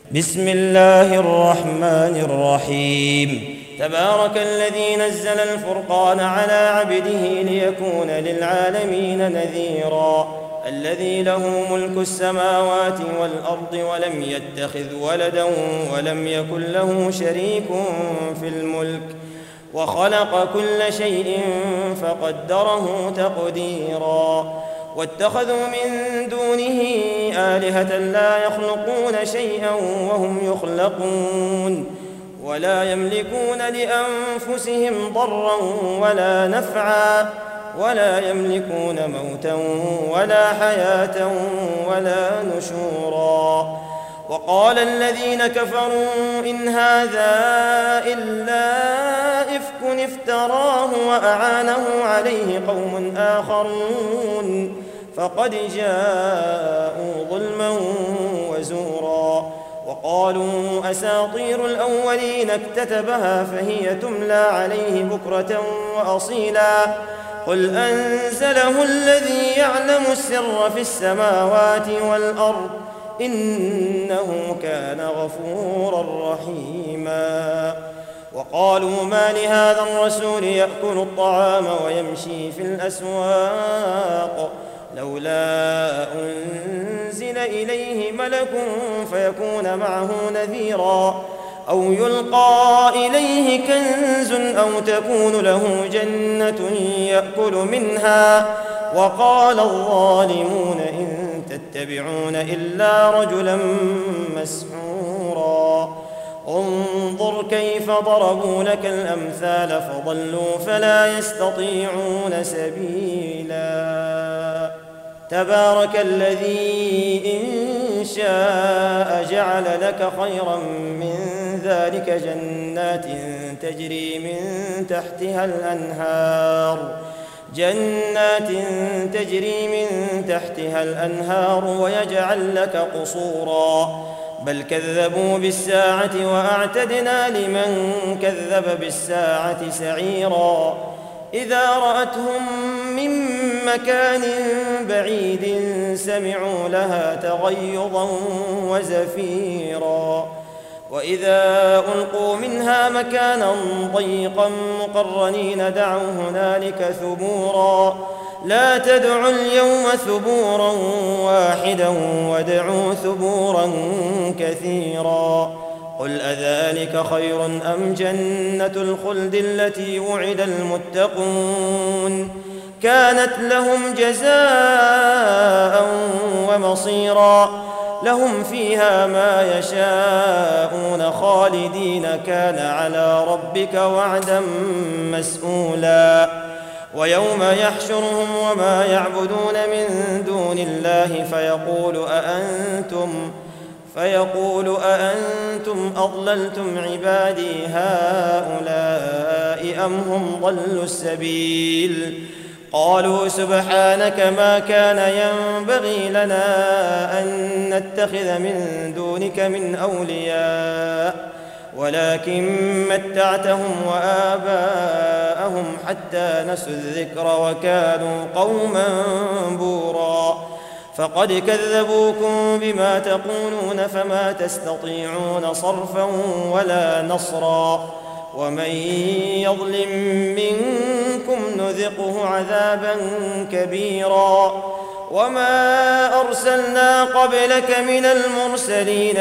بسم الله الرحمن الرحيم. تبارك الذي نزل الفرقان على عبده ليكون للعالمين نذيرا. الذي له ملك السماوات والأرض ولم يتخذ ولدا ولم يكن له شريك في الملك وخلق كل شيء فقدره تقديرا. واتخذوا من دونه آلهة لا يخلقون شيئا وهم يخلقون ولا يملكون لأنفسهم ضرا ولا نفعا ولا يملكون موتا ولا حياة ولا نشورا. وقال الذين كفروا إن هذا إلا إفك افتراه وأعانه عليه قوم آخرون فقد جاءوا ظلما وزورا. وقالوا أساطير الأولين اكتتبها فهي تملى عليه بكرة وأصيلا. قل أنزله الذي يعلم السر في السماوات والأرض إنه كان غفورا رحيما. وقالوا ما لهذا الرسول يأكل الطعام ويمشي في الأسواق لولا أنزل إليه ملك فيكون معه نذيرا أو يلقى إليه كنز أو تكون له جنة يأكل منها. وقال الظالمون إن تتبعون إلا رجلا مسحورا. انظر كيف ضربوا لك الأمثال فضلوا فلا يستطيعون سبيلا. تبارك الذي إن شاء جعل لك خيرا من ذلك جنات تجري من تحتها الأنهار ويجعل لك قصورا. بل كذبوا بالساعة وأعتدنا لمن كذب بالساعة سعيرا. إذا رأتهم من مكان بعيد سمعوا لها تغيظا وزفيرا. وإذا ألقوا منها مكانا ضيقا مقرنين دعوا هنالك ثبورا. لا تدعوا اليوم ثبورا واحدا وادعوا ثبورا كثيرا. قل أذلك خير أم جنة الخلد التي وعد المتقون كانت لهم جزاء ومصيرا. لهم فيها ما يشاءون خالدين كان على ربك وعدا مسئولا. ويوم يحشرهم وما يعبدون من دون الله فيقول أأنتم أضللتم عبادي هؤلاء أم هم ضلوا السبيل. قالوا سبحانك ما كان ينبغي لنا أن نتخذ من دونك من أولياء ولكن متعتهم وآباءهم حتى نسوا الذكر وكانوا قوما بورا. فقد كذبوكم بما تقولون فما تستطيعون صرفا ولا نصرا. ومن يظلم منكم نذقه عذابا كبيرا. وما أرسلنا قبلك من المرسلين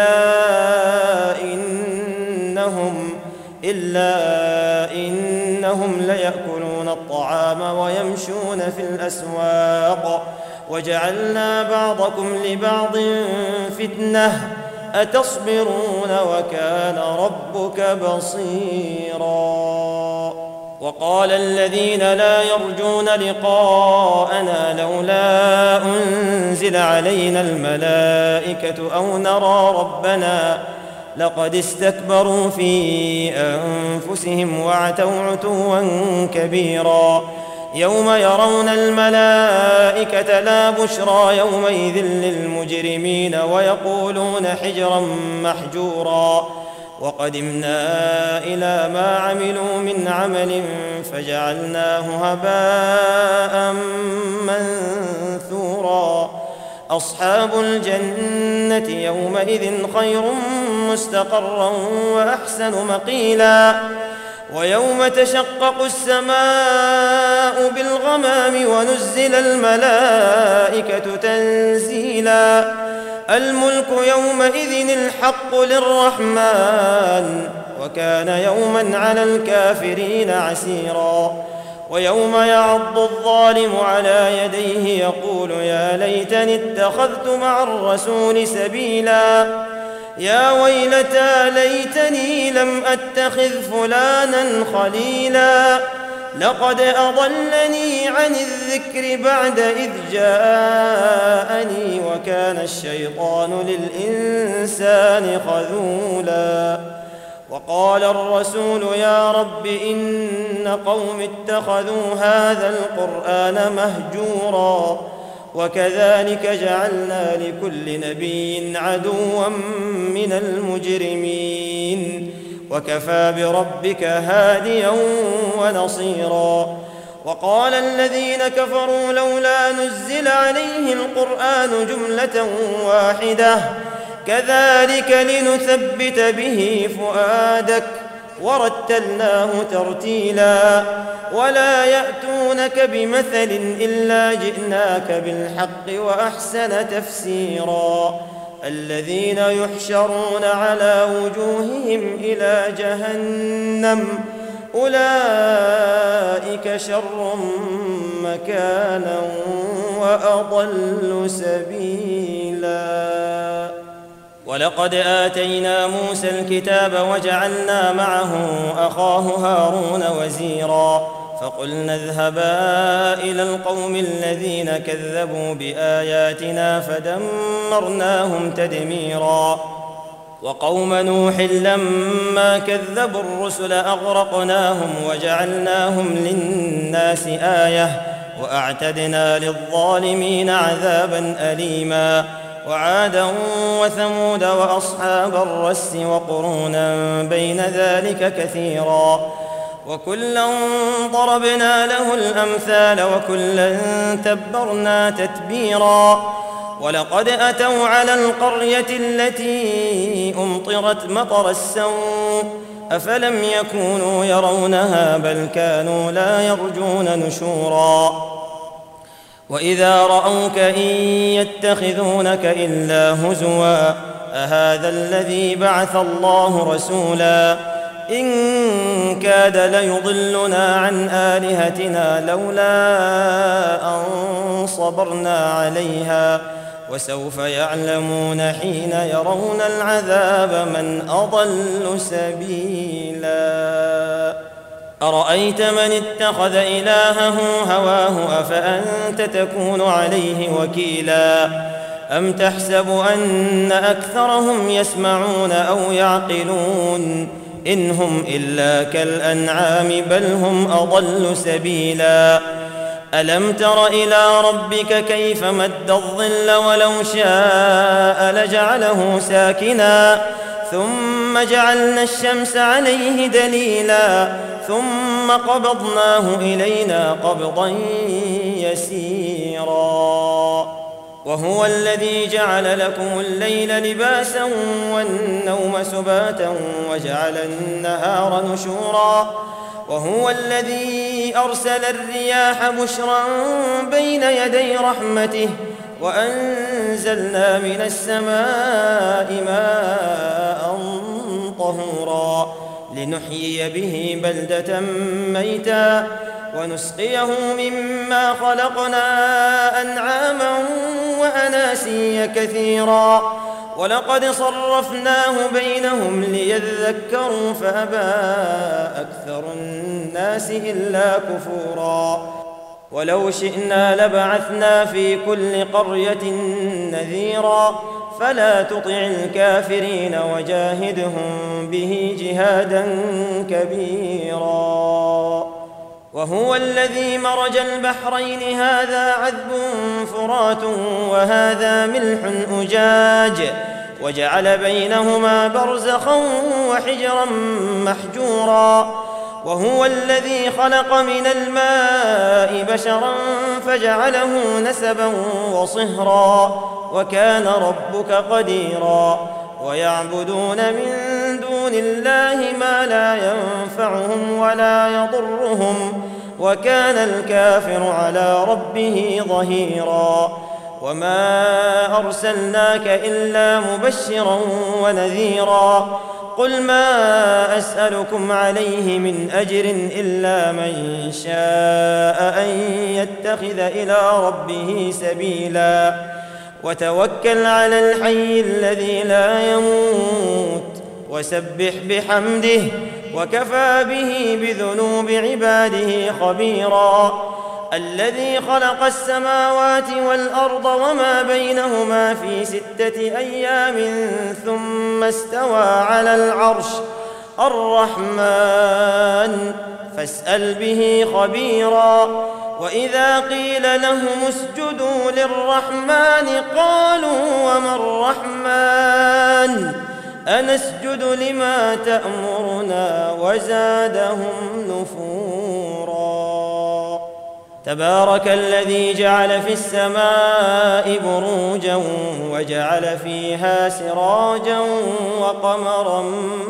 إلا إنهم ليأكلون الطعام ويمشون في الأسواق وجعلنا بعضكم لبعض فتنة أتصبرون وكان ربك بصيرا. وقال الذين لا يرجون لقاءنا لولا أنزل علينا الملائكة أو نرى ربنا لقد استكبروا في أنفسهم وعتوا عتوا كبيرا. يوم يرون الملائكة لا بشرى يومئذ للمجرمين ويقولون حجرا محجورا. وقدمنا إلى ما عملوا من عمل فجعلناه هباء منثورا. أصحاب الجنة يومئذ خير مستقرا وأحسن مقيلا ويوم تشقق السماء بالغمام ونزل الملائكة تنزيلا الملك يومئذ الحق للرحمن وكان يوما على الكافرين عسيرا ويوم يعض الظالم على يديه يقول يا ليتني اتخذت مع الرسول سبيلا يا ويلتى ليتني لم أتخذ فلانا خليلا لقد أضلني عن الذكر بعد إذ جاءني وكان الشيطان للإنسان خذولا وقال الرسول يا رب إن قوم اتخذوا هذا القرآن مهجورا وكذلك جعلنا لكل نبي عدوا من المجرمين وكفى بربك هاديا ونصيرا وقال الذين كفروا لولا نزل عليه القرآن جملة واحدة كذلك لنثبت به فؤادك ورتلناه ترتيلا ولا يأتونك بمثل إلا جئناك بالحق وأحسن تفسيرا الذين يحشرون على وجوههم إلى جهنم أولئك شر مكانا وأضل سبيلا ولقد آتينا موسى الكتاب وجعلنا معه أخاه هارون وزيرا فقلنا اذهبا إلى القوم الذين كذبوا بآياتنا فدمرناهم تدميرا وقوم نوح لما كذبوا الرسل أغرقناهم وجعلناهم للناس آية وأعتدنا للظالمين عذابا أليما وعادا وثمود وأصحاب الرس وقرونا بين ذلك كثيرا وكلا ضربنا له الأمثال وكلا تبرنا تتبيرا ولقد أتوا على القرية التي أمطرت مطر السوء أفلم يكونوا يرونها بل كانوا لا يرجون نشورا وإذا رأوك إن يتخذونك إلا هزوا أهذا الذي بعث الله رسولا إن كاد ليضلنا عن آلهتنا لولا أن صبرنا عليها وسوف يعلمون حين يرون العذاب من أضل سبيلا أرأيت من اتخذ إلهه هواه أفأنت تكون عليه وكيلا أم تحسب أن أكثرهم يسمعون أو يعقلون إن هم إلا كالأنعام بل هم أضل سبيلا ألم تر إلى ربك كيف مد الظل ولو شاء لجعله ساكنا ثم جعلنا الشمس عليه دليلا ثم قبضناه إلينا قبضا يسيرا وهو الذي جعل لكم الليل لباسا والنوم سباتا وجعل النهار نشورا وهو الذي أرسل الرياح بشرا بين يدي رحمته وأنزلنا من السماء ماء طهورا لنحيي به بلدة ميتا ونسقيه مما خلقنا أنعاما وأناسيا كثيرا ولقد صرفناه بينهم ليذكروا فأبى أكثر الناس إلا كفورا ولو شئنا لبعثنا في كل قرية نذيرا فلا تطع الكافرين وجاهدهم به جهادا كبيرا وهو الذي مرج البحرين هذا عذب فرات وهذا ملح أجاج وجعل بينهما برزخا وحجرا محجورا وهو الذي خلق من الماء بشرا فجعله نسبا وصهرا وكان ربك قديرا ويعبدون من دون الله ما لا ينفعهم ولا يضرهم وكان الكافر على ربه ظهيرا وما أرسلناك إلا مبشرا ونذيرا قل ما أسألكم عليه من أجر إلا من شاء أن يتخذ إلى ربه سبيلا وتوكل على الحي الذي لا يموت وسبح بحمده وكفى به بذنوب عباده خبيرا الذي خلق السماوات والأرض وما بينهما في 6 أيام ثم استوى على العرش الرحمن فاسأل به خبيرا وإذا قيل لهم اسجدوا للرحمن قالوا وما الرحمن أنسجد لما تأمرنا وزادهم نفورا تبارك الذي جعل في السماء بروجا وجعل فيها سراجا وقمرا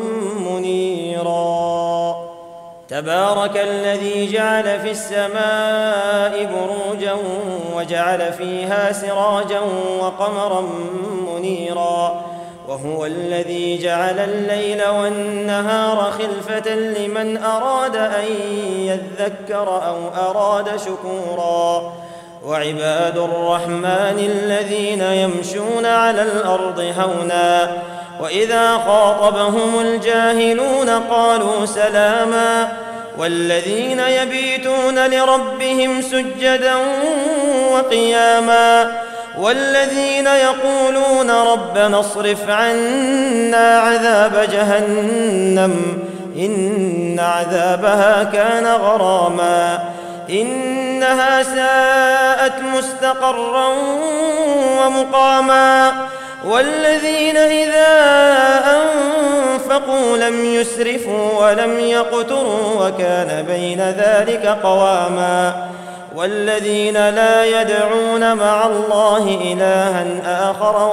منيرا تبارك الذي جعل في السماء بروجا وجعل فيها سراجا وقمرا منيرا وهو الذي جعل الليل والنهار خلفة لمن أراد أن يذكر أو أراد شكورا وعباد الرحمن الذين يمشون على الأرض هونا وإذا خاطبهم الجاهلون قالوا سلاما والذين يبيتون لربهم سجدا وقياما والذين يقولون ربنا اصرف عنا عذاب جهنم إن عذابها كان غراما إنها ساءت مستقرا ومقاما والذين إذا أنفقوا لم يسرفوا ولم يقتروا وكان بين ذلك قواما والذين لا يدعون مع الله إلها آخر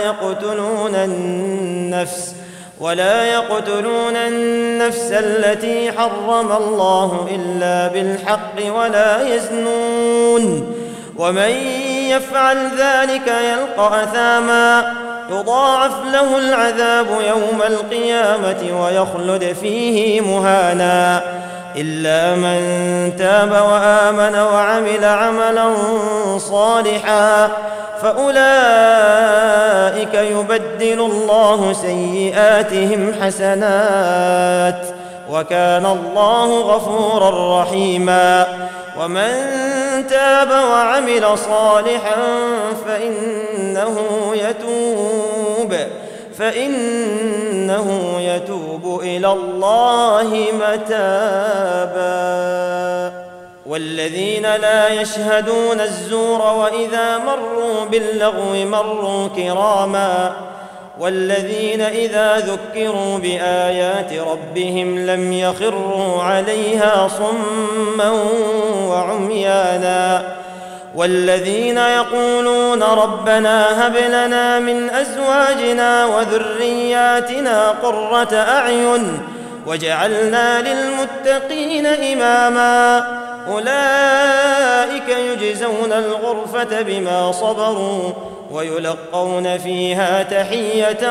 ولا يقتلون النفس التي حرم الله إلا بالحق ولا يزنون ومن يفعل ذلك يلقى أثاما يضاعف له العذاب يوم القيامة ويخلد فيه مهانا إلا من تاب وآمن وعمل عملا صالحا فأولئك يبدل الله سيئاتهم حسنات وكان الله غفورا رحيما ومن تاب وعمل صالحا فإنه يتوب إلى الله متابا والذين لا يشهدون الزور وإذا مروا باللغو مروا كراما والذين إذا ذكروا بآيات ربهم لم يخروا عليها صما وعميانا والذين يقولون ربنا هب لنا من أزواجنا وذرياتنا قرة أعين واجعلنا للمتقين إماما أولئك يجزون الغرفة بما صبروا ويلقون فيها تحية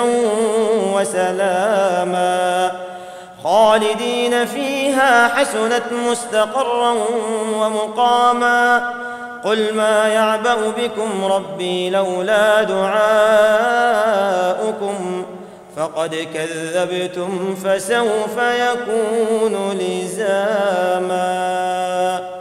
وسلاما خالدين فيها حسنت مستقرا ومقاما قل ما يعبأ بكم ربي لولا دعاؤكم فقد كذبتم فسوف يكون لزاما